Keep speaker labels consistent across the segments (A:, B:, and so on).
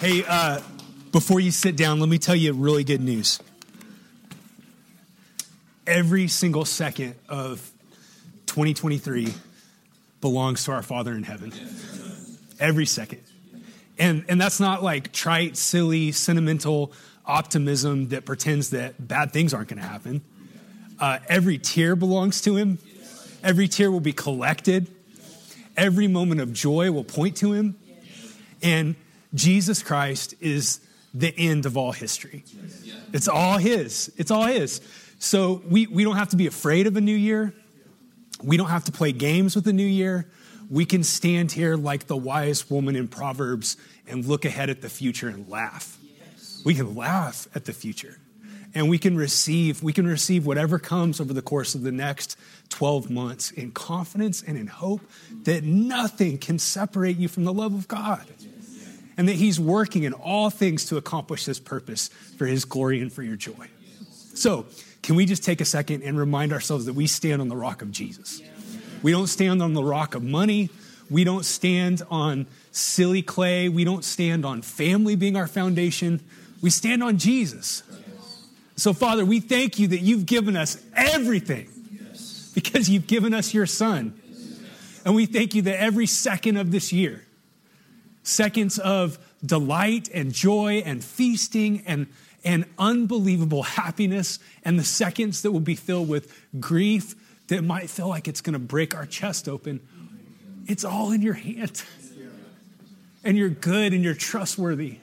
A: Hey, before you sit down, let me tell you really good news. Every single second of 2023 belongs to our Father in heaven. Every second. And that's not like trite, silly, sentimental optimism that pretends that bad things aren't going to happen. Every tear belongs to him. Every tear will be collected. Every moment of joy will point to him. And Jesus Christ is the end of all history. It's all his. It's all his. So we don't have to be afraid of a new year. We don't have to play games with the new year. We can stand here like the wise woman in Proverbs and look ahead at the future and laugh. We can laugh at the future. And we can receive whatever comes over the course of the next 12 months in confidence and in hope that nothing can separate you from the love of God. And that he's working in all things to accomplish this purpose for his glory and for your joy. So, can we just take a second and remind ourselves that we stand on the rock of Jesus? We don't stand on the rock of money. We don't stand on silly clay. We don't stand on family being our foundation. We stand on Jesus. So, Father, we thank you that you've given us everything because you've given us your Son. And we thank you that every second of this year, seconds of delight and joy and feasting and unbelievable happiness, and the seconds that will be filled with grief that might feel like it's going to break our chest open. It's all in your hand. And you're good and you're trustworthy.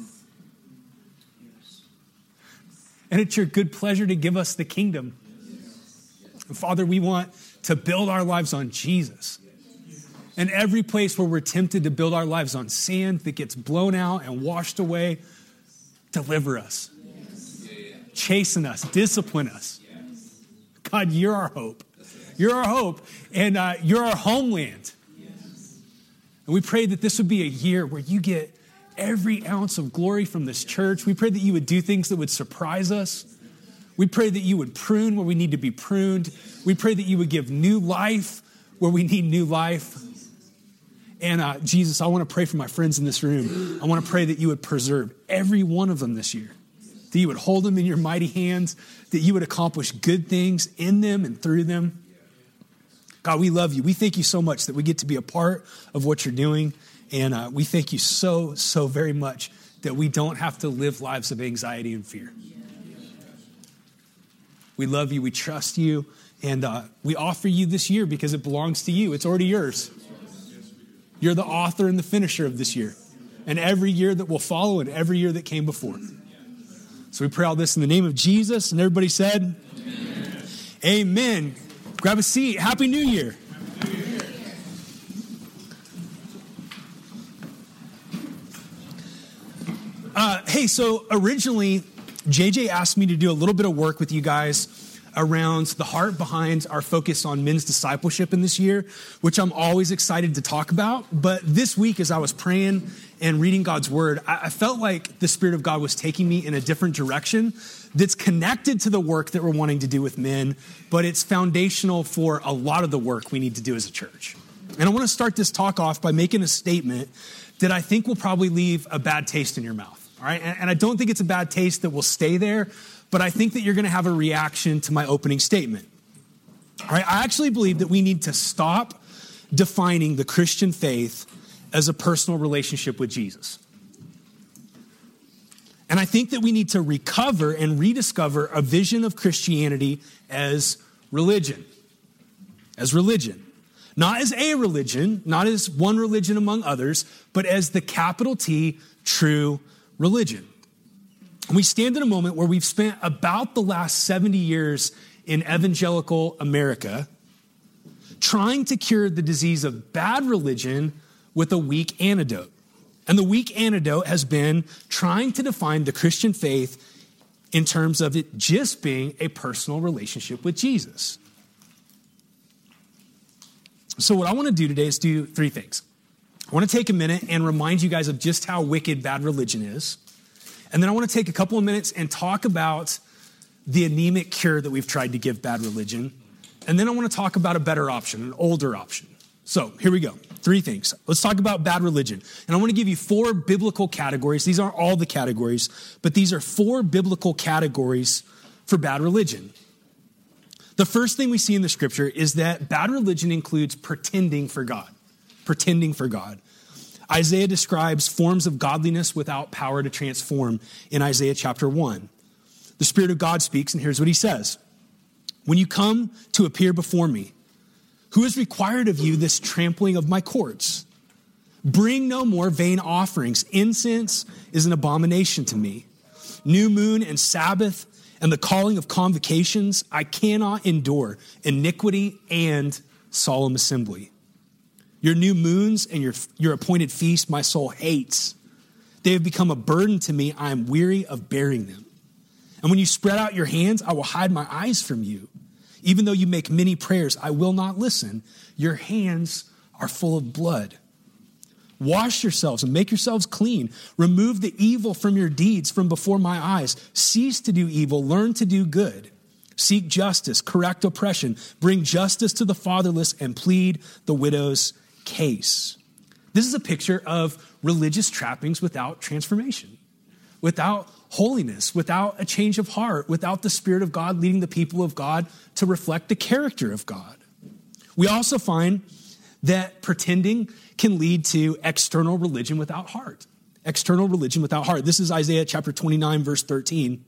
A: And it's your good pleasure to give us the kingdom. And Father, we want to build our lives on Jesus. And every place where we're tempted to build our lives on sand that gets blown out and washed away, deliver us. Chasten us. Discipline us. God, you're our hope. You're our hope. And you're our homeland. And we pray that this would be a year where you get every ounce of glory from this church. We pray that you would do things that would surprise us. We pray that you would prune where we need to be pruned. We pray that you would give new life where we need new life. And Jesus, I want to pray for my friends in this room. I want to pray that you would preserve every one of them this year. That you would hold them in your mighty hands. That you would accomplish good things in them and through them. God, we love you. We thank you so much that we get to be a part of what you're doing. And we thank you so, so very much that we don't have to live lives of anxiety and fear. We love you. We trust you. And we offer you this year because it belongs to you. It's already yours. You're the author and the finisher of this year. And every year that will follow and every year that came before. So we pray all this in the name of Jesus. And everybody said, Amen. Amen. Grab a seat. Happy New Year. Happy New Year. Hey, so originally, JJ asked me to do a little bit of work with you guys around the heart behind our focus on men's discipleship in this year, which I'm always excited to talk about. But this week, as I was praying and reading God's word, I felt like the Spirit of God was taking me in a different direction that's connected to the work that we're wanting to do with men, but it's foundational for a lot of the work we need to do as a church. And I want to start this talk off by making a statement that I think will probably leave a bad taste in your mouth. All right, and I don't think it's a bad taste that will stay there, but I think that you're going to have a reaction to my opening statement. All right, I actually believe that we need to stop defining the Christian faith as a personal relationship with Jesus. And I think that we need to recover and rediscover a vision of Christianity as religion. As religion. Not as a religion, not as one religion among others, but as the capital T, true religion. And we stand in a moment where we've spent about the last 70 years in evangelical America trying to cure the disease of bad religion with a weak antidote. And the weak antidote has been trying to define the Christian faith in terms of it just being a personal relationship with Jesus. So what I want to do today is do three things. I want to take a minute and remind you guys of just how wicked bad religion is. And then I want to take a couple of minutes and talk about the anemic cure that we've tried to give bad religion. And then I want to talk about a better option, an older option. So here we go. Three things. Let's talk about bad religion. And I want to give you 4 biblical categories. These aren't all the categories, but these are 4 biblical categories for bad religion. The first thing we see in the scripture is that bad religion includes pretending for God. Pretending for God. Isaiah describes forms of godliness without power to transform in Isaiah chapter 1. The Spirit of God speaks, and here's what he says. When you come to appear before me, who has required of you this trampling of my courts? Bring no more vain offerings. Incense is an abomination to me. New moon and Sabbath and the calling of convocations, I cannot endure. Iniquity and solemn assembly. Your new moons and your appointed feast, my soul hates. They have become a burden to me. I am weary of bearing them. And when you spread out your hands, I will hide my eyes from you. Even though you make many prayers, I will not listen. Your hands are full of blood. Wash yourselves and make yourselves clean. Remove the evil from your deeds from before my eyes. Cease to do evil. Learn to do good. Seek justice. Correct oppression. Bring justice to the fatherless and plead the widow's case. This is a picture of religious trappings without transformation, without holiness, without a change of heart, without the Spirit of God leading the people of God to reflect the character of God. We also find that pretending can lead to external religion without heart. External religion without heart. This is Isaiah chapter 29, verse 13.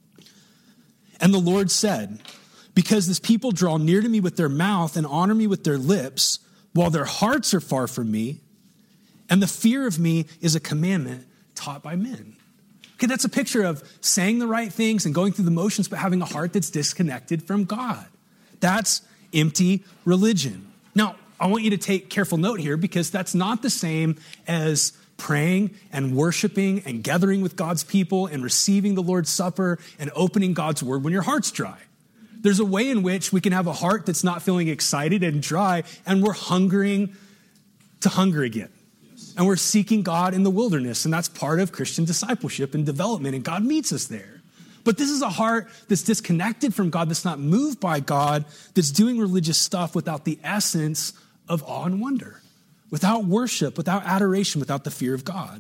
A: And the Lord said, because this people draw near to me with their mouth and honor me with their lips, while their hearts are far from me, and the fear of me is a commandment taught by men. Okay, that's a picture of saying the right things and going through the motions, but having a heart that's disconnected from God. That's empty religion. Now, I want you to take careful note here because that's not the same as praying and worshiping and gathering with God's people and receiving the Lord's Supper and opening God's word when your heart's dry. There's a way in which we can have a heart that's not feeling excited and dry, and we're hungering to hunger again. And we're seeking God in the wilderness, and that's part of Christian discipleship and development, and God meets us there. But this is a heart that's disconnected from God, that's not moved by God, that's doing religious stuff without the essence of awe and wonder, without worship, without adoration, without the fear of God.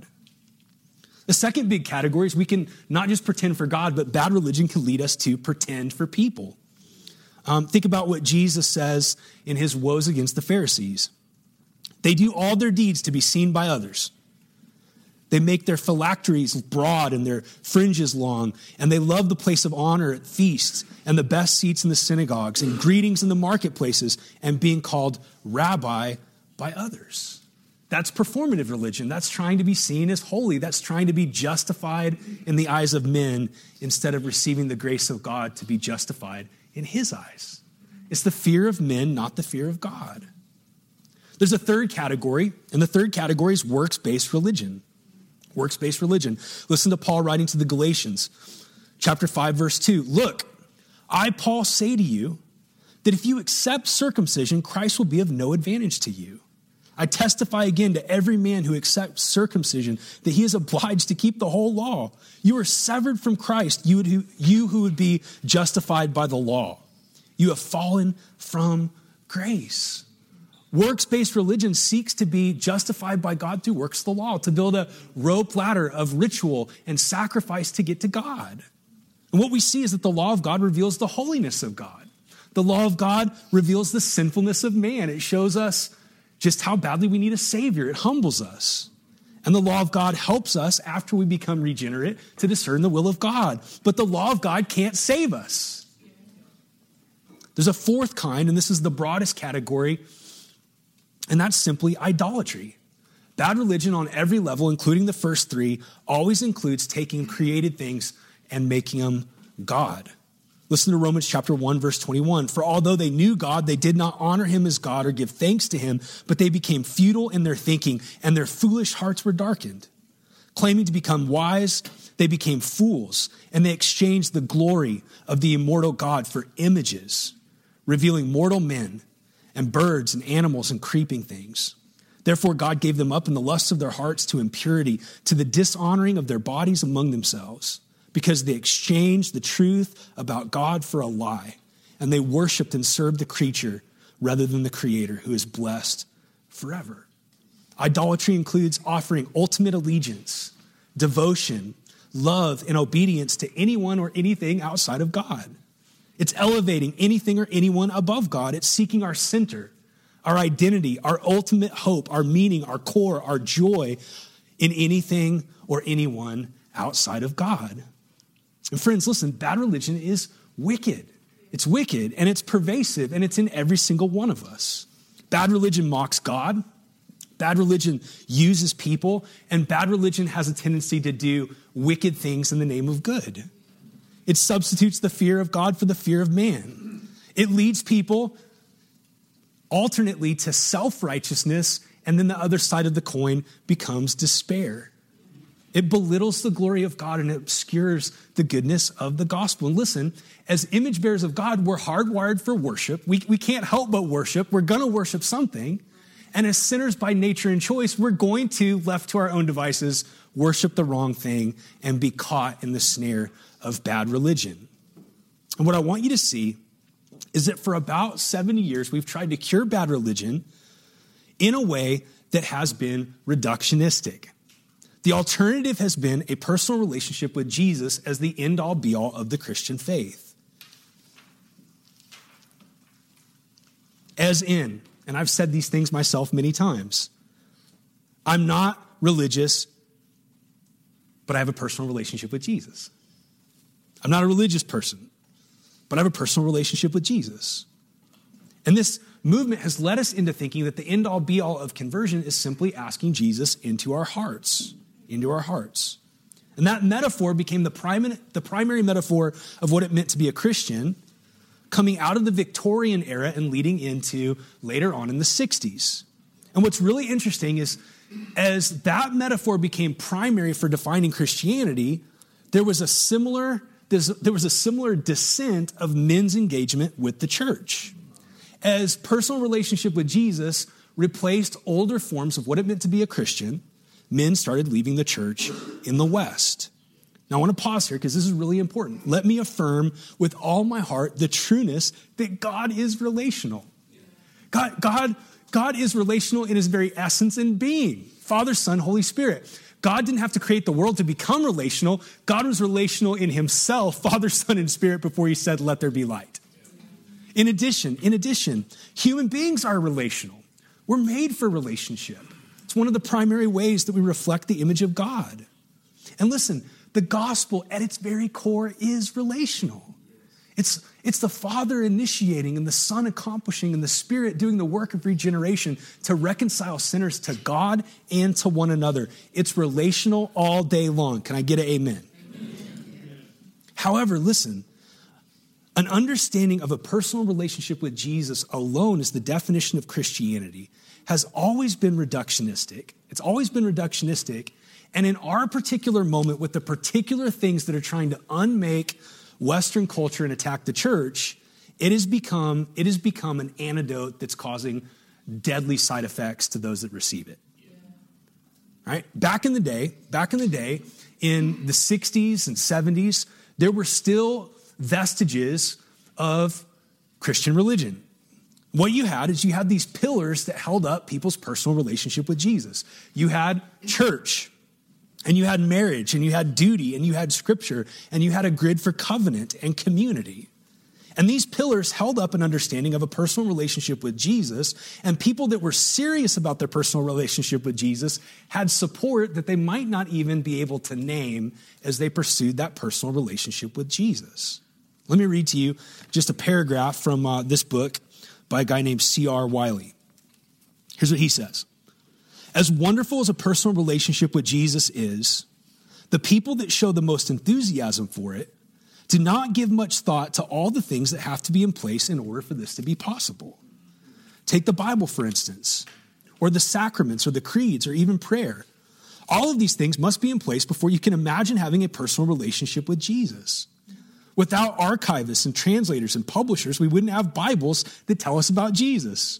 A: The second big category is we can not just pretend for God, but bad religion can lead us to pretend for people. Think about what Jesus says in his woes against the Pharisees. They do all their deeds to be seen by others. They make their phylacteries broad and their fringes long, and they love the place of honor at feasts and the best seats in the synagogues and greetings in the marketplaces and being called rabbi by others. That's performative religion. That's trying to be seen as holy. That's trying to be justified in the eyes of men instead of receiving the grace of God to be justified in his eyes. It's the fear of men, not the fear of God. There's a third category, and the third category is works-based religion. Works-based religion. Listen to Paul writing to the Galatians, chapter 5, verse 2. Look, I, Paul, say to you that if you accept circumcision, Christ will be of no advantage to you. I testify again to every man who accepts circumcision that he is obliged to keep the whole law. You are severed from Christ, you who would be justified by the law. You have fallen from grace. Works-based religion seeks to be justified by God through works of the law, to build a rope ladder of ritual and sacrifice to get to God. And what we see is that the law of God reveals the holiness of God. The law of God reveals the sinfulness of man. It shows us just how badly we need a Savior. It humbles us. And the law of God helps us after we become regenerate to discern the will of God. But the law of God can't save us. There's a fourth kind, and this is the broadest category, and that's simply idolatry. Bad religion on every level, including the first three, always includes taking created things and making them God. Listen to Romans chapter 1, verse 21. For although they knew God, they did not honor him as God or give thanks to him, but they became futile in their thinking, and their foolish hearts were darkened. Claiming to become wise, they became fools, and they exchanged the glory of the immortal God for images, revealing mortal men and birds and animals and creeping things. Therefore, God gave them up in the lusts of their hearts to impurity, to the dishonoring of their bodies among themselves, because they exchanged the truth about God for a lie, and they worshiped and served the creature rather than the Creator, who is blessed forever. Idolatry includes offering ultimate allegiance, devotion, love, and obedience to anyone or anything outside of God. It's elevating anything or anyone above God. It's seeking our center, our identity, our ultimate hope, our meaning, our core, our joy in anything or anyone outside of God. And friends, listen, bad religion is wicked. It's wicked and it's pervasive and it's in every single one of us. Bad religion mocks God. Bad religion uses people, and bad religion has a tendency to do wicked things in the name of good. It substitutes the fear of God for the fear of man. It leads people alternately to self-righteousness, and then the other side of the coin becomes despair. It belittles the glory of God and it obscures the goodness of the gospel. And listen, as image bearers of God, we're hardwired for worship. We can't help but worship. We're going to worship something. And as sinners by nature and choice, we're going to, left to our own devices, worship the wrong thing and be caught in the snare of bad religion. And what I want you to see is that for about 70 years, we've tried to cure bad religion in a way that has been reductionistic. The alternative has been a personal relationship with Jesus as the end-all, be-all of the Christian faith. As in, and I've said these things myself many times, I'm not religious, but I have a personal relationship with Jesus. I'm not a religious person, but I have a personal relationship with Jesus. And this movement has led us into thinking that the end-all, be-all of conversion is simply asking Jesus into our hearts. And that metaphor became the primary metaphor of what it meant to be a Christian, coming out of the Victorian era and leading into later on in the 60s. And what's really interesting is as that metaphor became primary for defining Christianity, there was a similar descent of men's engagement with the church. As personal relationship with Jesus replaced older forms of what it meant to be a Christian, men started leaving the church in the West. Now, I want to pause here because this is really important. Let me affirm with all my heart the trueness that God is relational. God is relational in his very essence and being. Father, Son, Holy Spirit. God didn't have to create the world to become relational. God was relational in himself, Father, Son, and Spirit, before he said, let there be light. In addition, human beings are relational. We're made for relationship. It's one of the primary ways that we reflect the image of God. And listen, the gospel at its very core is relational. It's the Father initiating and the Son accomplishing and the Spirit doing the work of regeneration to reconcile sinners to God and to one another. It's relational all day long. Can I get an amen? Amen. However, listen, an understanding of a personal relationship with Jesus alone as the definition of Christianity has always been reductionistic. It's always been reductionistic. And in our particular moment with the particular things that are trying to unmake Western culture and attack the church, it has become an antidote that's causing deadly side effects to those that receive it. Right? Back in the day, in the 60s and 70s, there were still vestiges of Christian religion. What you had these pillars that held up people's personal relationship with Jesus. You had church, and you had marriage, and you had duty, and you had scripture, and you had a grid for covenant and community. And these pillars held up an understanding of a personal relationship with Jesus, and people that were serious about their personal relationship with Jesus had support that they might not even be able to name as they pursued that personal relationship with Jesus. Let me read to you just a paragraph from this book by a guy named C.R. Wiley. Here's what he says. As wonderful as a personal relationship with Jesus is, the people that show the most enthusiasm for it do not give much thought to all the things that have to be in place in order for this to be possible. Take the Bible, for instance, or the sacraments or the creeds or even prayer. All of these things must be in place before you can imagine having a personal relationship with Jesus. Without archivists and translators and publishers, we wouldn't have Bibles that tell us about Jesus.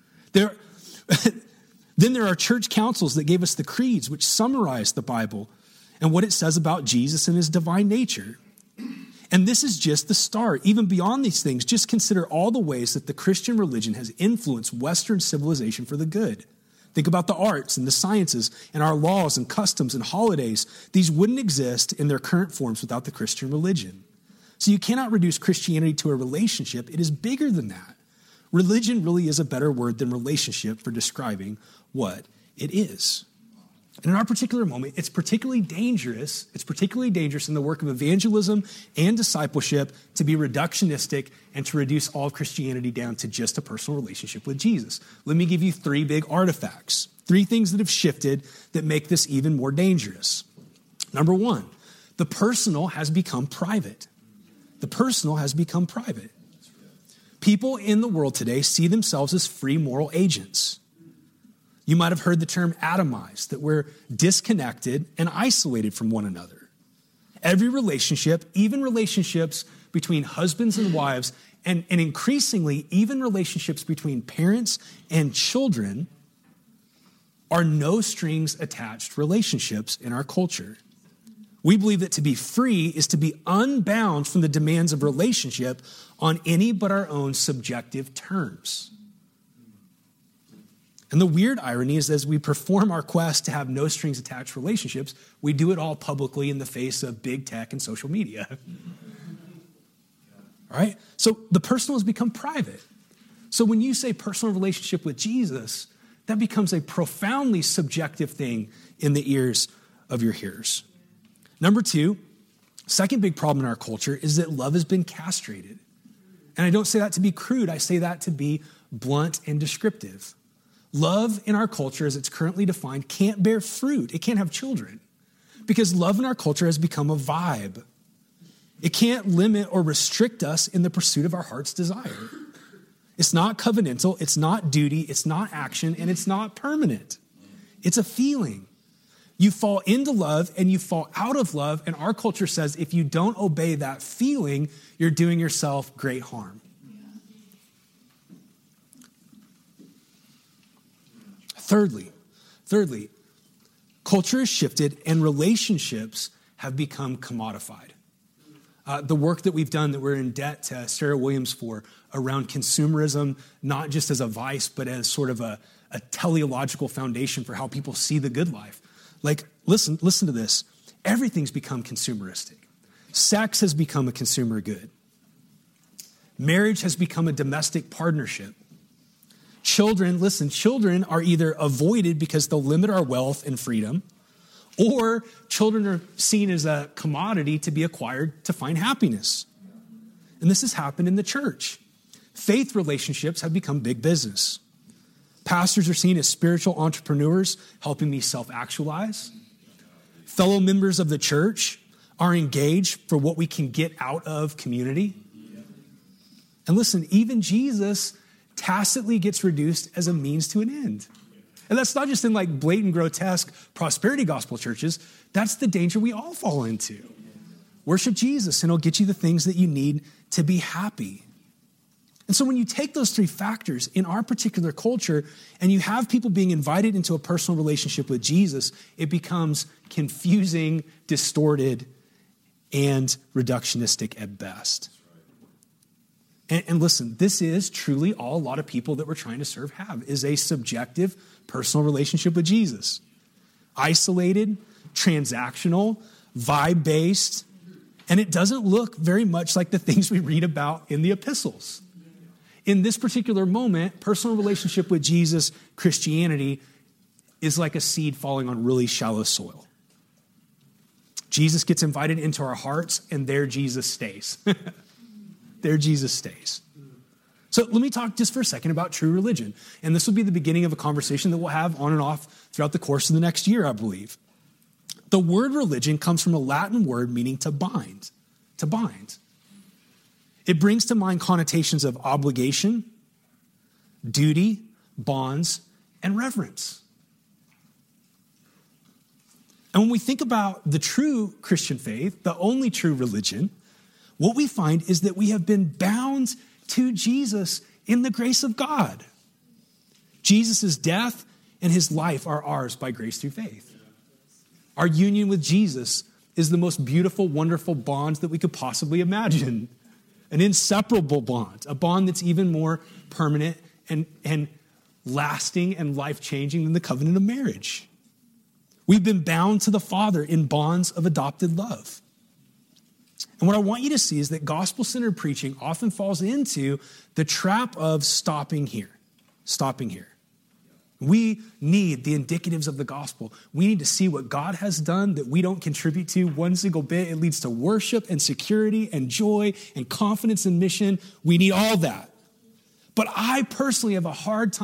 A: Then there are church councils that gave us the creeds, which summarize the Bible and what it says about Jesus and his divine nature. And this is just the start. Even beyond these things, just consider all the ways that the Christian religion has influenced Western civilization for the good. Think about the arts and the sciences and our laws and customs and holidays. These wouldn't exist in their current forms without the Christian religion. So you cannot reduce Christianity to a relationship. It is bigger than that. Religion really is a better word than relationship for describing what it is. And in our particular moment, it's particularly dangerous. It's particularly dangerous in the work of evangelism and discipleship to be reductionistic and to reduce all of Christianity down to just a personal relationship with Jesus. Let me give you 3 big artifacts, 3 things that have shifted that make this even more dangerous. Number 1, the personal has become private. The personal has become private. People in the world today see themselves as free moral agents. You might have heard the term atomized, that we're disconnected and isolated from one another. Every relationship, even relationships between husbands and wives, and increasingly even relationships between parents and children, are no strings attached relationships in our culture. We believe that to be free is to be unbound from the demands of relationship on any but our own subjective terms. And the weird irony is as we perform our quest to have no strings attached relationships, we do it all publicly in the face of big tech and social media. All right? So the personal has become private. So when you say personal relationship with Jesus, that becomes a profoundly subjective thing in the ears of your hearers. Number 2, second big problem in our culture is that love has been castrated. And I don't say that to be crude. I say that to be blunt and descriptive. Love in our culture, as it's currently defined, can't bear fruit. It can't have children because love in our culture has become a vibe. It can't limit or restrict us in the pursuit of our heart's desire. It's not covenantal, it's not duty, it's not action, and it's not permanent. It's a feeling. You fall into love and you fall out of love, and our culture says if you don't obey that feeling, you're doing yourself great harm. Thirdly, culture has shifted and relationships have become commodified. The work that we've done that we're in debt to Sarah Williams for around consumerism, not just as a vice, but as sort of a teleological foundation for how people see the good life. Like, listen to this. Everything's become consumeristic. Sex has become a consumer good. Marriage has become a domestic partnership. Children are either avoided because they'll limit our wealth and freedom, or children are seen as a commodity to be acquired to find happiness. And this has happened in the church. Faith relationships have become big business. Pastors are seen as spiritual entrepreneurs, helping me self-actualize. Fellow members of the church are engaged for what we can get out of community. And listen, even Jesus tacitly gets reduced as a means to an end. And that's not just in like blatant, grotesque prosperity gospel churches. That's the danger we all fall into. Worship Jesus and he'll get you the things that you need to be happy. And so when you take those 3 factors in our particular culture and you have people being invited into a personal relationship with Jesus, it becomes confusing, distorted, and reductionistic at best. And listen, this is truly all a lot of people that we're trying to serve have, is a subjective personal relationship with Jesus. Isolated, transactional, vibe-based, and it doesn't look very much like the things we read about in the epistles. In this particular moment, personal relationship with Jesus, Christianity, is like a seed falling on really shallow soil. Jesus gets invited into our hearts, and there Jesus stays. There Jesus stays. So let me talk just for a second about true religion. And this will be the beginning of a conversation that we'll have on and off throughout the course of the next year, I believe. The word religion comes from a Latin word meaning to bind. To bind. It brings to mind connotations of obligation, duty, bonds, and reverence. And when we think about the true Christian faith, the only true religion, what we find is that we have been bound to Jesus in the grace of God. Jesus' death and his life are ours by grace through faith. Our union with Jesus is the most beautiful, wonderful bond that we could possibly imagine. An inseparable bond, a bond that's even more permanent and lasting and life-changing than the covenant of marriage. We've been bound to the Father in bonds of adopted love. And what I want you to see is that gospel-centered preaching often falls into the trap of stopping here. We need the indicatives of the gospel. We need to see what God has done that we don't contribute to one single bit. It leads to worship and security and joy and confidence in mission. We need all that. But I personally have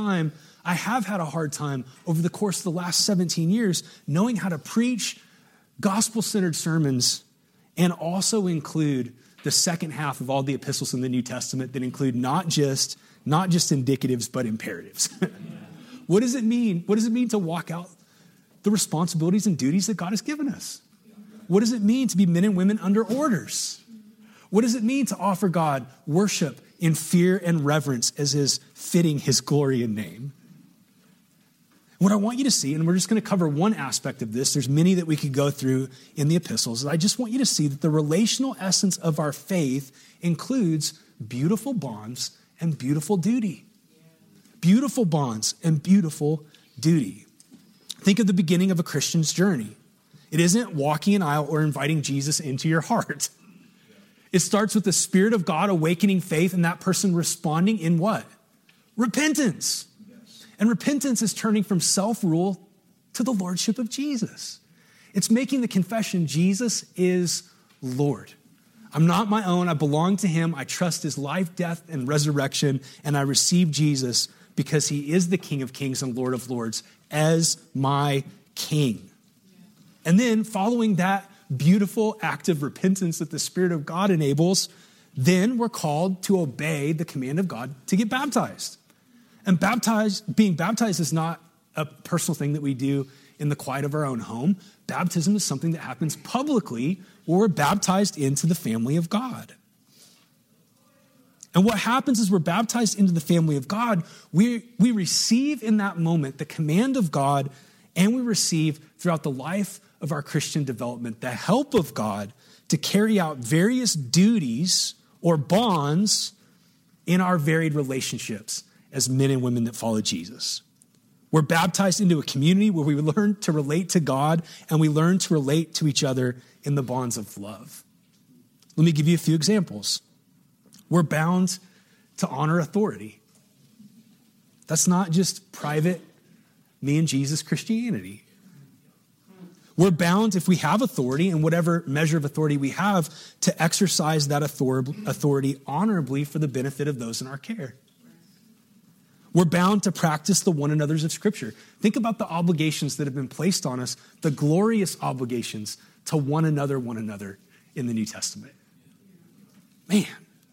A: had a hard time over the course of the last 17 years knowing how to preach gospel-centered sermons and also include the second half of all the epistles in the New Testament that include not just indicatives, but imperatives. What does it mean? What does it mean to walk out the responsibilities and duties that God has given us? What does it mean to be men and women under orders? What does it mean to offer God worship in fear and reverence as is fitting his glory and name? What I want you to see, and we're just going to cover one aspect of this, there's many that we could go through in the epistles, I just want you to see that the relational essence of our faith includes beautiful bonds and beautiful duty. Beautiful bonds and beautiful duty. Think of the beginning of a Christian's journey. It isn't walking an aisle or inviting Jesus into your heart. It starts with the Spirit of God awakening faith and that person responding in what? Repentance. And repentance is turning from self-rule to the lordship of Jesus. It's making the confession, Jesus is Lord. I'm not my own. I belong to him. I trust his life, death, and resurrection. And I receive Jesus because he is the King of Kings and Lord of Lords as my King. And then following that beautiful act of repentance that the Spirit of God enables, then we're called to obey the command of God to get baptized. And being baptized is not a personal thing that we do in the quiet of our own home. Baptism is something that happens publicly where we're baptized into the family of God. And what happens is we're baptized into the family of God. We receive in that moment the command of God, and we receive throughout the life of our Christian development the help of God to carry out various duties or bonds in our varied relationships as men and women that follow Jesus. We're baptized into a community where we learn to relate to God and we learn to relate to each other in the bonds of love. Let me give you a few examples. We're bound to honor authority. That's not just private me and Jesus Christianity. We're bound, if we have authority and whatever measure of authority we have, to exercise that authority honorably for the benefit of those in our care. We're bound to practice the one another's of Scripture. Think about the obligations that have been placed on us, the glorious obligations to one another in the New Testament. Man.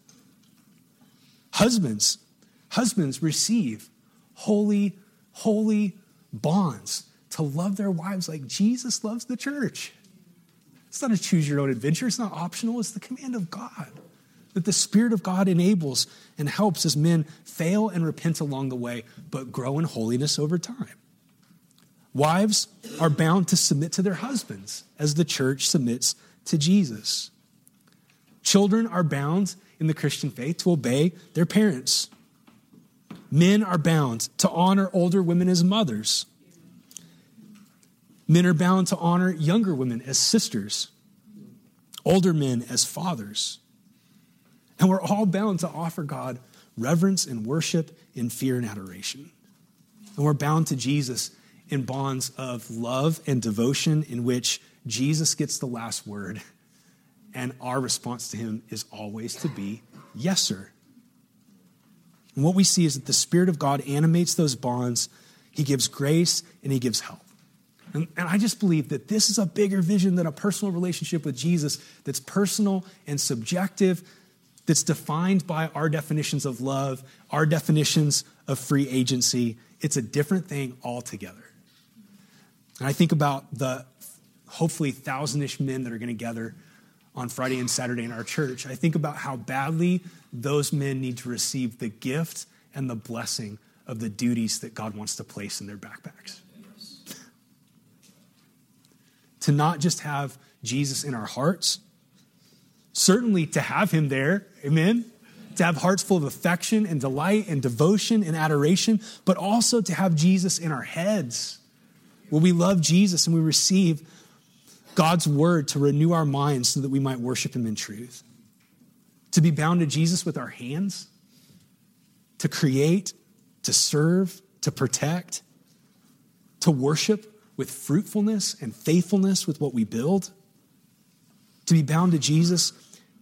A: Husbands receive holy bonds to love their wives like Jesus loves the church. It's not a choose your own adventure. It's not optional. It's the command of God that the Spirit of God enables and helps as men fail and repent along the way, but grow in holiness over time. Wives are bound to submit to their husbands as the church submits to Jesus. Children are bound in the Christian faith to obey their parents. Men are bound to honor older women as mothers. Men are bound to honor younger women as sisters, older men as fathers. And we're all bound to offer God reverence and worship in fear and adoration. And we're bound to Jesus in bonds of love and devotion in which Jesus gets the last word. And our response to him is always to be, yes, sir. And what we see is that the Spirit of God animates those bonds. He gives grace and he gives help. And I just believe that this is a bigger vision than a personal relationship with Jesus that's personal and subjective, that's defined by our definitions of love, our definitions of free agency. It's a different thing altogether. And I think about the hopefully 1,000-ish men that are going to gather on Friday and Saturday in our church. I think about how badly those men need to receive the gift and the blessing of the duties that God wants to place in their backpacks. To not just have Jesus in our hearts, certainly to have him there, amen? to have hearts full of affection and delight and devotion and adoration, but also to have Jesus in our heads, where we love Jesus and we receive God's word to renew our minds so that we might worship him in truth. To be bound to Jesus with our hands, to create, to serve, to protect, to worship with fruitfulness and faithfulness with what we build, to be bound to Jesus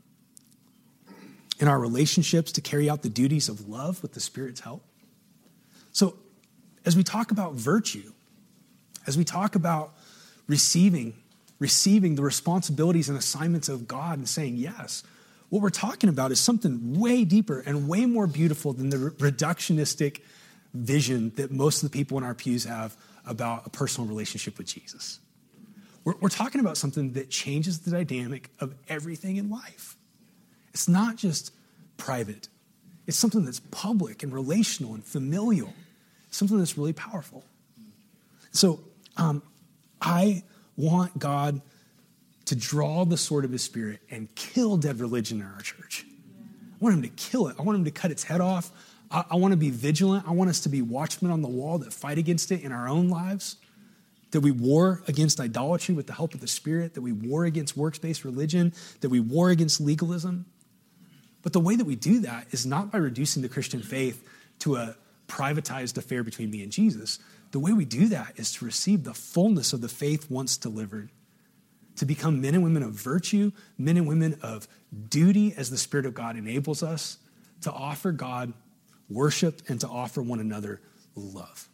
A: in our relationships, to carry out the duties of love with the Spirit's help. So as we talk about virtue, as we talk about receiving the responsibilities and assignments of God and saying yes, what we're talking about is something way deeper and way more beautiful than the reductionistic vision that most of the people in our pews have about a personal relationship with Jesus. We're talking about something that changes the dynamic of everything in life. It's not just private. It's something that's public and relational and familial. It's something that's really powerful. So I want God to draw the sword of his Spirit and kill dead religion in our church. I want him to kill it. I want him to cut its head off. I want to be vigilant. I want us to be watchmen on the wall that fight against it in our own lives, that we war against idolatry with the help of the Spirit, that we war against works-based religion, that we war against legalism. But the way that we do that is not by reducing the Christian faith to a privatized affair between me and Jesus. The way we do that is to receive the fullness of the faith once delivered, to become men and women of virtue, men and women of duty as the Spirit of God enables us, to offer God worship and to offer one another love.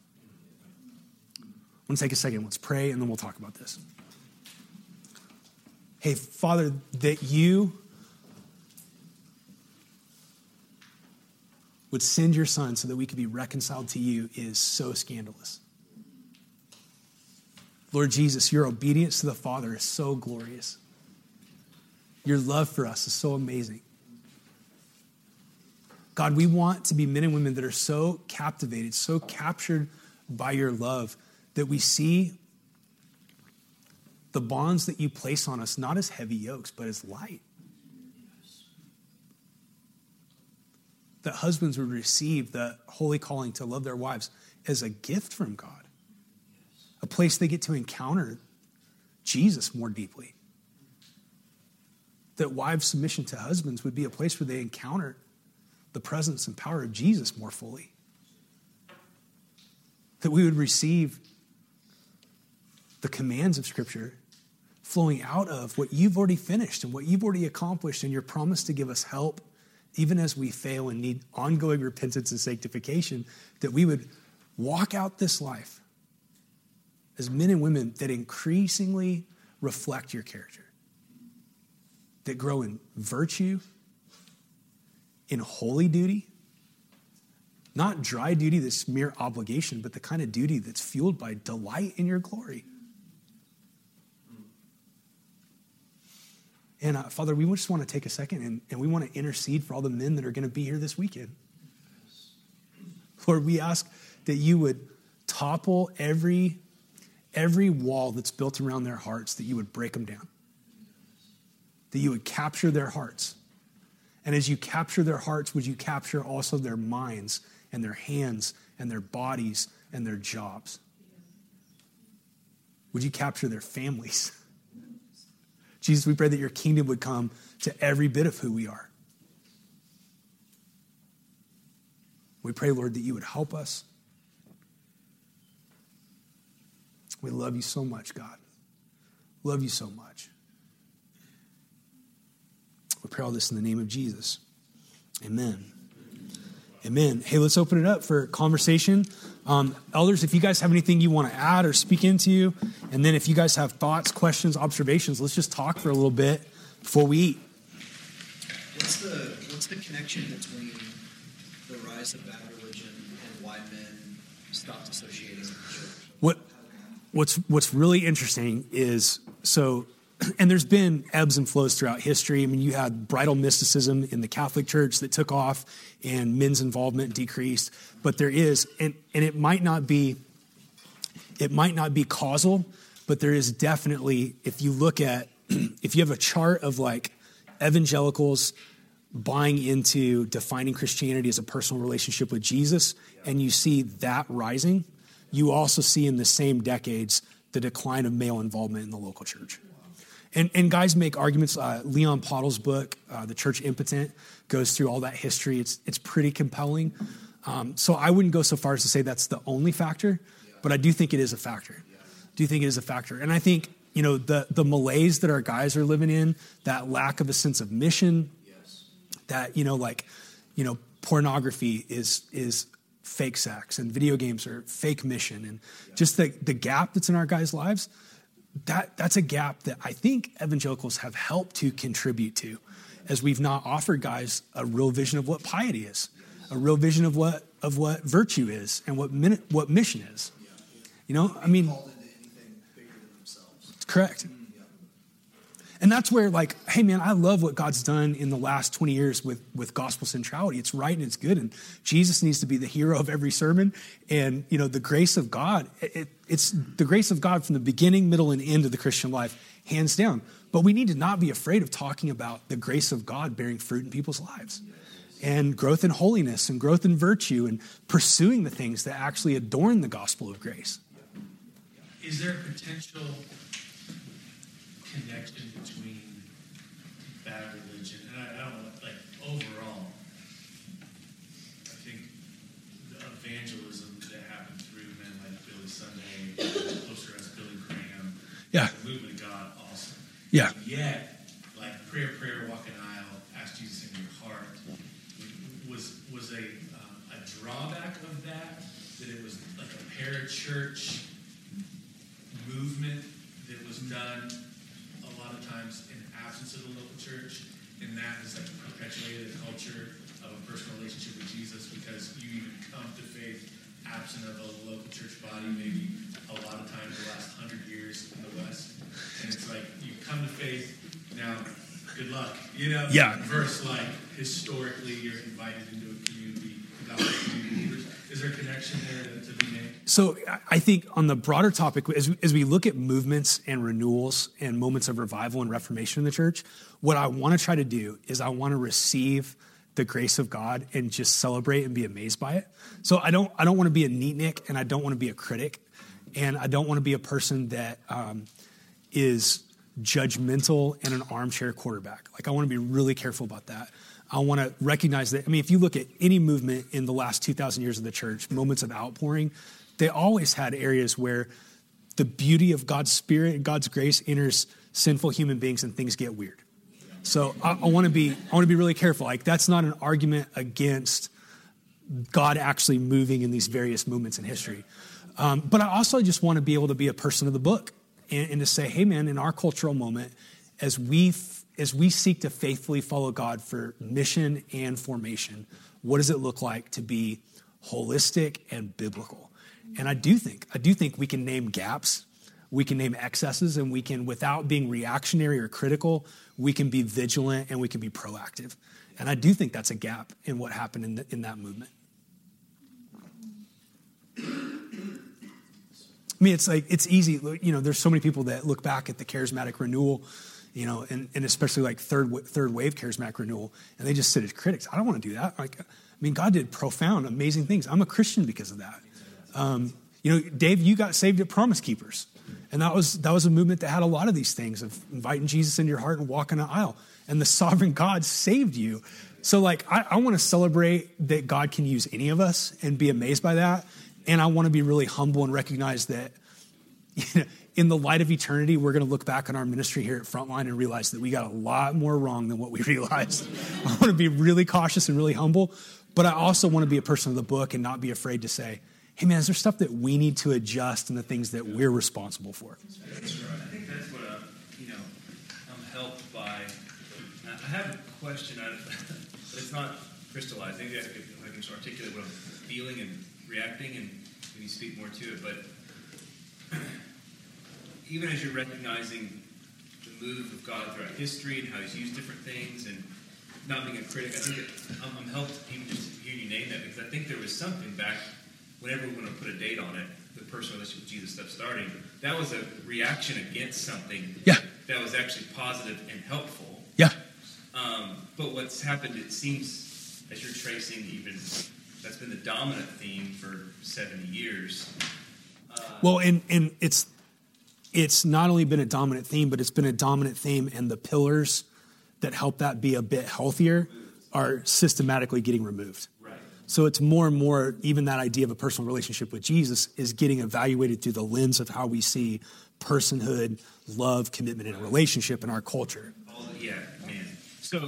A: I want to take a second. Let's pray, and then we'll talk about this. Hey, Father, that you would send your Son so that we could be reconciled to you is so scandalous. Lord Jesus, your obedience to the Father is so glorious. Your love for us is so amazing. God, we want to be men and women that are so captivated, so captured by your love, that we see the bonds that you place on us not as heavy yokes, but as light. That husbands would receive the holy calling to love their wives as a gift from God, a place they get to encounter Jesus more deeply. That wives' submission to husbands would be a place where they encounter the presence and power of Jesus more fully. That we would receive the commands of Scripture flowing out of what you've already finished and what you've already accomplished and your promise to give us help even as we fail and need ongoing repentance and sanctification, that we would walk out this life as men and women that increasingly reflect your character, that grow in virtue, in holy duty, not dry duty that's mere obligation, but the kind of duty that's fueled by delight in your glory. And Father, we just want to take a second and we want to intercede for all the men that are going to be here this weekend. Lord, we ask that you would topple every wall that's built around their hearts, that you would break them down, that you would capture their hearts. And as you capture their hearts, would you capture also their minds and their hands and their bodies and their jobs? Would you capture their families? Jesus, we pray that your kingdom would come to every bit of who we are. We pray, Lord, that you would help us. We love you so much, God. Love you so much. We pray all this in the name of Jesus. Amen. Amen. Hey, let's open it up for conversation. Elders, if you guys have anything you want to add or speak into, and then if you guys have thoughts, questions, observations, let's just talk for a little bit before we eat.
B: What's the connection between the rise of bad religion and why men stopped associating with the church?
A: What's really interesting is, and there's been ebbs and flows throughout history. I mean, you had bridal mysticism in the Catholic Church that took off and men's involvement decreased. But there is, and it might not be causal, but there is definitely, if you have a chart of like evangelicals buying into defining Christianity as a personal relationship with Jesus, and you see that rising, you also see in the same decades the decline of male involvement in the local church. And guys make arguments. Leon Pottle's book, The Church Impotent, goes through all that history. It's pretty compelling. So I wouldn't go so far as to say that's the only factor, but I do think it is a factor. And I think, the malaise that our guys are living in, that lack of a sense of mission, that, pornography is fake sex and video games are fake mission, and just the gap that's in our guys' lives, that's a gap that I think evangelicals have helped to contribute to, as we've not offered guys a real vision of what piety is, a real vision of what virtue is, and what mission is. Correct. And that's where, hey man, I love what God's done in the last 20 years with gospel centrality. It's right and it's good, and Jesus needs to be the hero of every sermon. And the grace of God, it's the grace of God from the beginning, middle, and end of the Christian life, hands down. But we need to not be afraid of talking about the grace of God bearing fruit in people's lives, and growth in holiness, and growth in virtue, and pursuing the things that actually adorn the gospel of grace.
C: Is there a potential connection between bad religion and I don't know, overall, I think the evangelism that happened through men like Billy Sunday, closer as Billy Graham, the movement of God, awesome.
A: Yeah.
C: And yet, prayer, walk an aisle, ask Jesus in your heart, was a drawback of that it was like a parachurch movement that was done a lot of times in absence of the local church, and that has perpetuated a culture of a personal relationship with Jesus, because you even come to faith absent of a local church body, maybe a lot of times the last 100 years in the West, and it's you come to faith now, good luck, versus historically you're invited into a community, is there a connection there to be made?
A: So I think on the broader topic, as we look at movements and renewals and moments of revival and reformation in the church, what I want to try to do is I want to receive the grace of God and just celebrate and be amazed by it. So I don't want to be a neatnik, and I don't want to be a critic, and I don't want to be a person that is judgmental and an armchair quarterback. I want to be really careful about that. I want to recognize that, if you look at any movement in the last 2,000 years of the church, moments of outpouring, they always had areas where the beauty of God's Spirit and God's grace enters sinful human beings and things get weird. So I want to be really careful. That's not an argument against God actually moving in these various movements in history. But I also just want to be able to be a person of the book and to say, hey man, in our cultural moment, as we seek to faithfully follow God for mission and formation, what does it look like to be holistic and biblical? And I do think we can name gaps, we can name excesses, and we can, without being reactionary or critical, we can be vigilant and we can be proactive. And I do think that's a gap in what happened in that movement. It's easy. There's so many people that look back at the charismatic renewal, and especially third wave charismatic renewal, and they just sit as critics. I don't want to do that. God did profound, amazing things. I'm a Christian because of that. Dave, you got saved at Promise Keepers, and that was a movement that had a lot of these things of inviting Jesus into your heart and walking an aisle, and the sovereign God saved you. So I want to celebrate that God can use any of us and be amazed by that. And I want to be really humble and recognize that in the light of eternity, we're going to look back on our ministry here at Frontline and realize that we got a lot more wrong than what we realized. I want to be really cautious and really humble, but I also want to be a person of the book and not be afraid to say, hey man, is there stuff that we need to adjust in the things that we're responsible for?
D: That's right. I think that's what I'm helped by. I have a question, but it's not crystallized. Maybe I can just articulate what I'm feeling and reacting, and maybe speak more to it. But even as you're recognizing the move of God throughout history and how He's used different things, and not being a critic, I think I'm helped even just hear you name that, because I think there was something back whenever we're going to put a date on it, the personal relationship with Jesus stuff starting. That was a reaction against something that was actually positive and helpful.
A: Yeah.
D: But what's happened, it seems, as you're tracing, even that's been the dominant theme for 70 years.
A: Well, and it's not only been a dominant theme, but it's been a dominant theme, and the pillars that help that be a bit healthier are systematically getting removed.
D: Right.
A: So it's more and more, even that idea of a personal relationship with Jesus is getting evaluated through the lens of how we see personhood, love, commitment, and relationship in our culture.
D: Yeah, man. So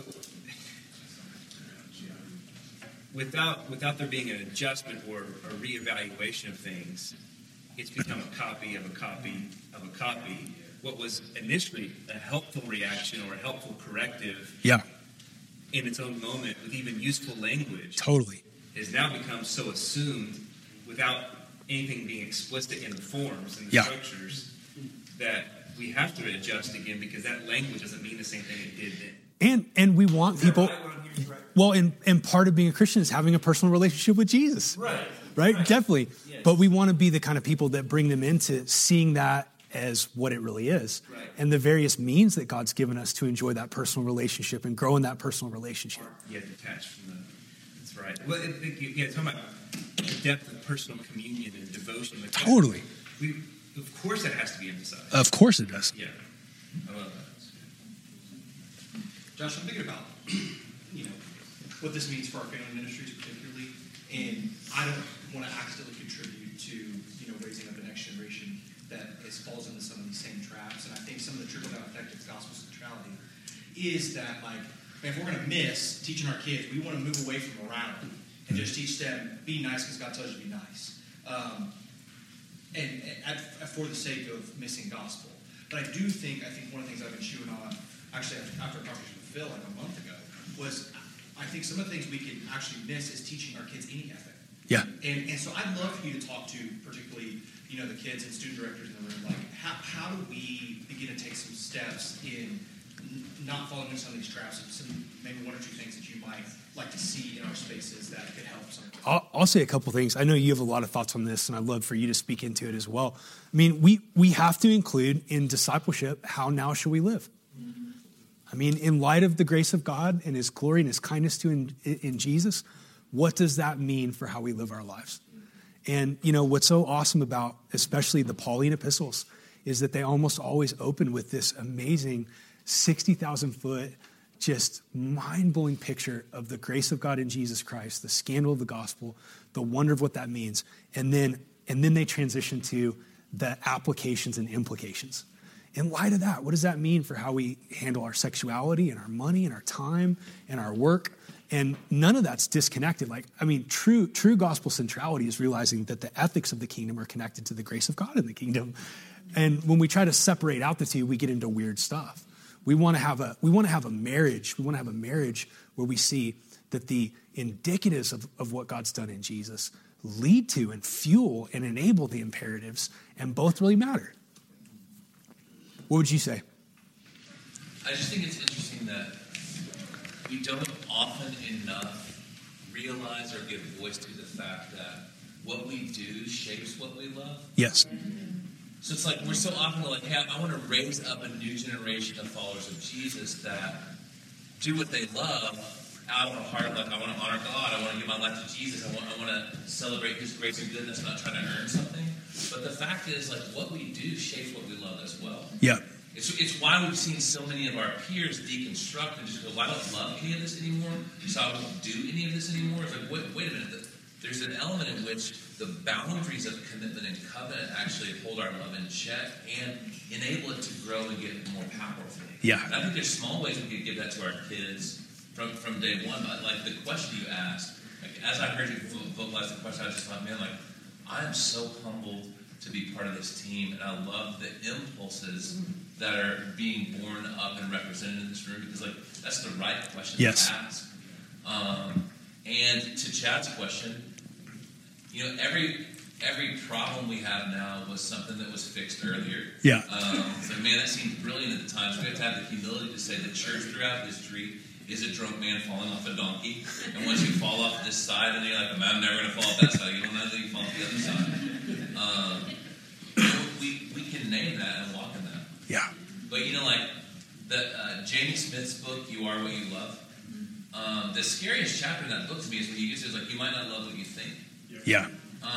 D: without there being an adjustment or a reevaluation of things, it's become a copy of a copy of a copy. What was initially a helpful reaction or a helpful corrective in its own moment with even useful language
A: Totally.
D: has now become so assumed without anything being explicit in the forms and the structures that we have to adjust again because that language doesn't mean the same thing it did then.
A: And we want people... Well, and part of being a Christian is having a personal relationship with Jesus. Right? Definitely.
D: Yes.
A: But we want to be the kind of people that bring them into seeing that as what it really is.
D: Right.
A: And the various means that God's given us to enjoy that personal relationship and grow in that personal relationship.
D: Yeah, detached from the... That's right. Well, talking about the depth of personal communion and devotion. Like
A: Totally.
D: Of course that has to be emphasized.
A: Of course it does.
D: Yeah. I love that.
E: Josh, I'm thinking about, what this means for our family ministries particularly, and I don't want to accidentally contribute to, raising up the next generation that falls into some of these same traps. And I think some of the trickle-down effect of gospel centrality is that, if we're going to miss teaching our kids, we want to move away from morality and just teach them, be nice because God tells you to be nice. And for the sake of missing gospel. But I think one of the things I've been chewing on, actually after a conversation with Phil a month ago, was I think some of the things we can actually miss is teaching our kids any ethic.
A: Yeah.
E: And so I'd love for you to talk to particularly, the kids and student directors in the room, how do we begin to take some steps in not falling into some of these traps, and some maybe one or two things that you might like to see in our spaces that could help some.
A: I'll say a couple things. I know you have a lot of thoughts on this, and I'd love for you to speak into it as well. I mean, we have to include in discipleship, how now should we live? I mean, in light of the grace of God and his glory and his kindness in Jesus, what does that mean for how we live our lives? And, what's so awesome about especially the Pauline epistles is that they almost always open with this amazing 60,000-foot, just mind-blowing picture of the grace of God in Jesus Christ, the scandal of the gospel, the wonder of what that means. And then they transition to the applications and implications. In light of that, what does that mean for how we handle our sexuality and our money and our time and our work? And none of that's disconnected. True gospel centrality is realizing that the ethics of the kingdom are connected to the grace of God in the kingdom. And when we try to separate out the two, we get into weird stuff. We want to have a marriage. We want to have a marriage where we see that the indicatives of what God's done in Jesus lead to and fuel and enable the imperatives, and both really matter. What would you say?
F: I just think it's interesting that we don't often enough realize or give voice to the fact that what we do shapes what we love.
A: Yes.
F: So it's like we're so often like, hey, I want to raise up a new generation of followers of Jesus that do what they love out of a heart like, I want to honor God, I want to give my life to Jesus, I want to celebrate his grace and goodness, not trying to earn something. But the fact is, what we do shapes what we love as well.
A: Yeah.
F: It's why we've seen so many of our peers deconstruct and just go, well, I don't love any of this anymore, so I won't do any of this anymore. It's like, wait a minute. There's an element in which the boundaries of commitment and covenant actually hold our love in check and enable it to grow and get more powerful.
A: Yeah.
F: And I think there's small ways we could give that to our kids from day one. But the question you asked, as I heard you vocalize the question, I just thought, man, I'm so humbled to be part of this team, and I love the impulses that are being born up and represented in this room, because that's the right question to ask. And to Chad's question, every problem we have now was something that was fixed earlier.
A: Yeah.
F: So man, that seemed brilliant at the time. So we have to have the humility to say the church throughout history is a drunk man falling off a donkey. And once you fall off this side, and you're like, I'm never going to fall off that side. You don't know until you fall off the other side. We can name that and walk in that.
A: Yeah.
F: But Jamie Smith's book, You Are What You Love. The scariest chapter in that book to me is when you use it like, you might not love what you think.
A: Yeah.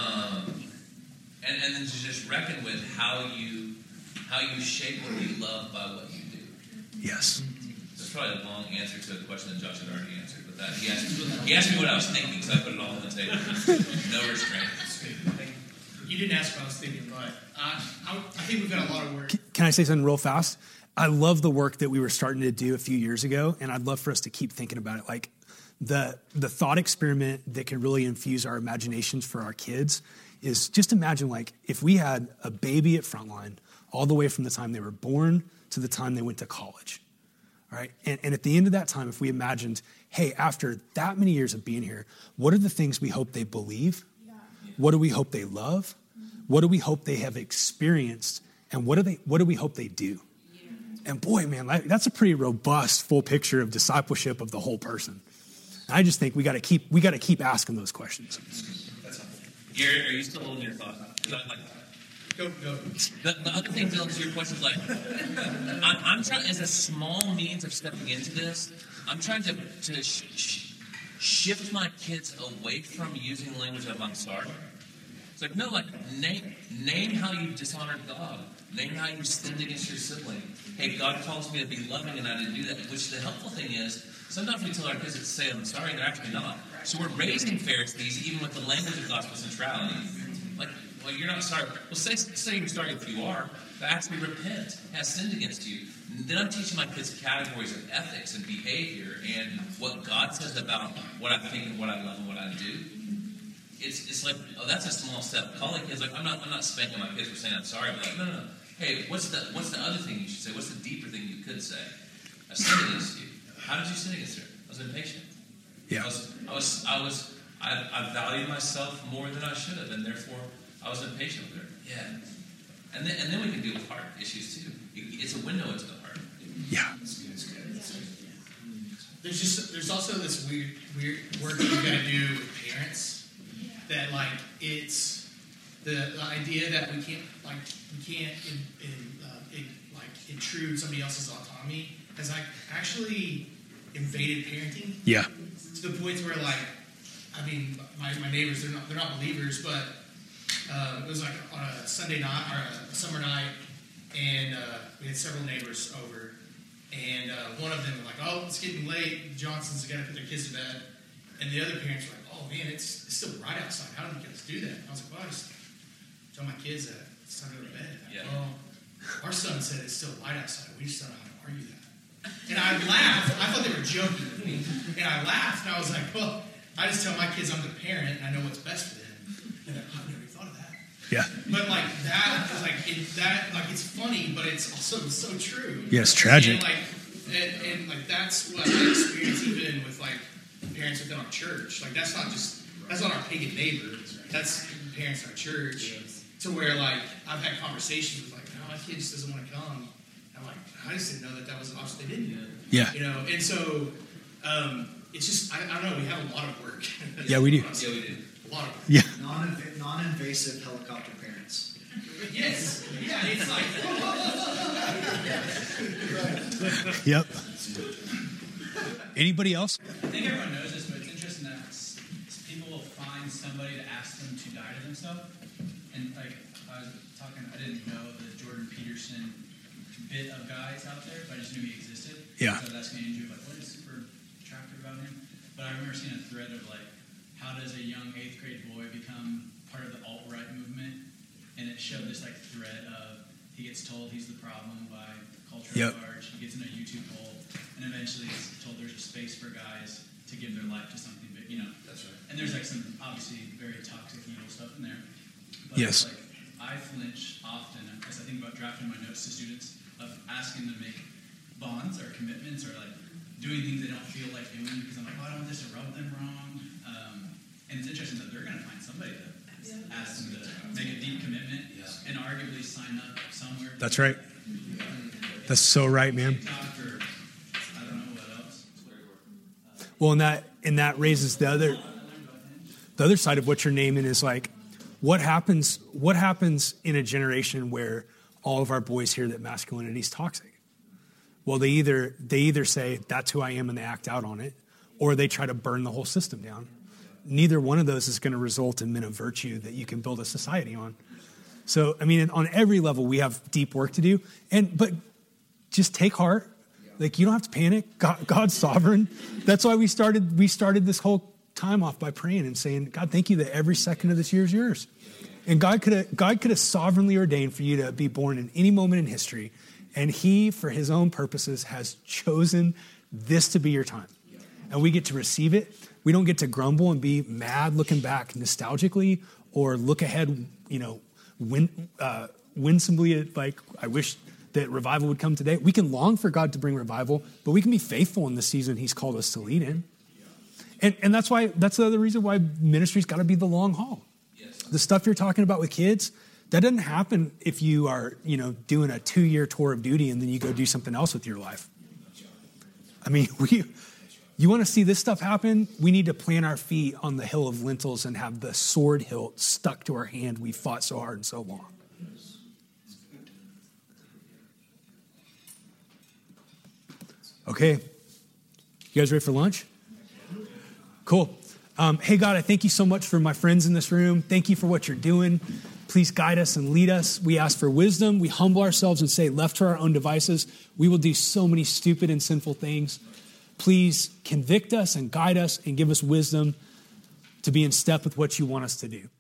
F: And then to just reckon with how you shape what you love by what you do.
A: Yes.
F: That's probably a long answer to a question that Josh had already answered. But that he asked me what I was thinking, so I put it all on the table. No restraint.
E: You didn't ask what I was thinking, but I think we've got a lot of work.
A: Can I say something real fast? I love the work that we were starting to do a few years ago, and I'd love for us to keep thinking about it. Like the thought experiment that can really infuse our imaginations for our kids is just imagine like if we had a baby at Frontline all the way from the time they were born to the time they went to college. All right. And at the end of that time, if we imagined, hey, after that many years of being here, what are the things we hope they believe? What do we hope they love? What do we hope they have experienced? And what do we hope they do? And boy, man, that's a pretty robust, full picture of discipleship of the whole person. I just think we got to keep asking those questions.
F: Garrett, are you still holding your thought?
E: Go.
F: The other thing, Dylan, to your question is like, I'm trying, as a small means of stepping into this, I'm trying to shift my kids away from using the language of I'm sorry. It's like, no, like, name how you dishonored God. Name how you sinned against your sibling. Hey, God calls me to be loving and I didn't do that. Which the helpful thing is, sometimes we tell our kids to say I'm sorry, they're actually not. So we're raising Pharisees even with the language of gospel centrality. Like, well, you're not sorry. Well, say you're sorry if you are, but actually repent, has sinned against you. And then I'm teaching my kids categories of ethics and behavior and what God says about what I think and what I love and what I do. It's like, oh, that's a small step. Calling kids, like, I'm not spanking my kids for saying I'm sorry, but like, no. Hey, what's the other thing you should say? What's the deeper thing you could say? I sinned against you. How did you sin against her? I was impatient.
A: Yeah.
F: I valued myself more than I should have, and therefore I was impatient with her. Yeah. And then we can deal with heart issues too. It's a window into the heart.
A: Yeah.
E: There's also this weird work you got to do with parents. That like it's the idea that we can't intrude somebody else's autonomy has like actually invaded parenting.
A: Yeah.
E: To the point where like, I mean, my neighbors they're not believers, but it was like on a Sunday night or a summer night, and we had several neighbors over, and one of them was like, "Oh, it's getting late. Johnson's got to put their kids to bed," and the other parents were like, "Oh man, it's still bright outside. How did you guys do that?" And I was like, "Well, I just tell my kids that it's time to go to bed."
F: Yeah.
E: Well, our son said it's still light outside. We just don't know how to argue that. And I laughed. I thought they were joking with me, and I laughed. And I was like, "Well, I just tell my kids I'm the parent and I know what's best for them." And they're like, "I've never thought of that."
A: Yeah.
E: But like that is like it's funny, but it's also so true.
A: Yeah, it's tragic.
E: And that's what I experience even with like parents within our church. Like that's not our pagan neighbor. That's parents in our church. To where like I've had conversations with like, "No, my kid just doesn't want to come." I'm like, I just didn't know that was an option. They didn't.
A: Yeah.
E: You know, and so it's just I don't know. We have a lot of work.
A: Yeah, we do.
F: Yeah, we do.
E: A lot of work.
A: Yeah.
B: Non-invasive helicopter parents.
E: Yes. Yeah. It's like.
A: Yep. Anybody else?
G: I think everyone knows this, but it's interesting that people will find somebody to ask them to die to themselves. And like I was talking, I didn't know the Jordan Peterson bit of guys out there, but I just knew he existed.
A: Yeah.
G: So I was asking Andrew, like, what is super attractive about him? But I remember seeing a thread of like, how does a young 8th grade boy become part of the alt-right movement? And it showed this like thread of he gets told he's the problem by culture at large. He gets in a YouTube hole, and eventually he's told there's a space for guys to give their life to something big, you know.
F: That's right.
G: And there's like some obviously very toxic, evil stuff in there. But
A: Yes.
G: it's like I flinch often as I think about drafting my notes to students of asking them to make bonds or commitments or like doing things they don't feel like doing because I'm like, oh, I don't want this to rub them wrong. And it's interesting that they're going to find somebody to ask them to make a deep commitment and arguably sign up somewhere.
A: That's right. That's so right, man.
G: TikTok or I don't know what else.
A: Well, and that raises the other side of what you're naming is like, what happens in a generation where all of our boys hear that masculinity is toxic? Well, they either say, that's who I am, and they act out on it, or they try to burn the whole system down. Neither one of those is going to result in men of virtue that you can build a society on. So, I mean, on every level, we have deep work to do. But just take heart. Like, you don't have to panic. God's sovereign. That's why we started this whole time off by praying and saying, God, thank you that every second of this year is yours. And God could have sovereignly ordained for you to be born in any moment in history. And he, for his own purposes, has chosen this to be your time. And we get to receive it. We don't get to grumble and be mad looking back nostalgically or look ahead, winsomely, like, I wish that revival would come today. We can long for God to bring revival, but we can be faithful in the season he's called us to lead in. And that's the other reason why ministry's got to be the long haul. Yes. The stuff you're talking about with kids, that doesn't happen if you are, doing a 2-year tour of duty and then you go do something else with your life. I mean, you want to see this stuff happen? We need to plant our feet on the hill of lentils and have the sword hilt stuck to our hand we fought so hard and so long. Okay. You guys ready for lunch? Cool. Hey, God, I thank you so much for my friends in this room. Thank you for what you're doing. Please guide us and lead us. We ask for wisdom. We humble ourselves and say, left to our own devices, we will do so many stupid and sinful things. Please convict us and guide us and give us wisdom to be in step with what you want us to do.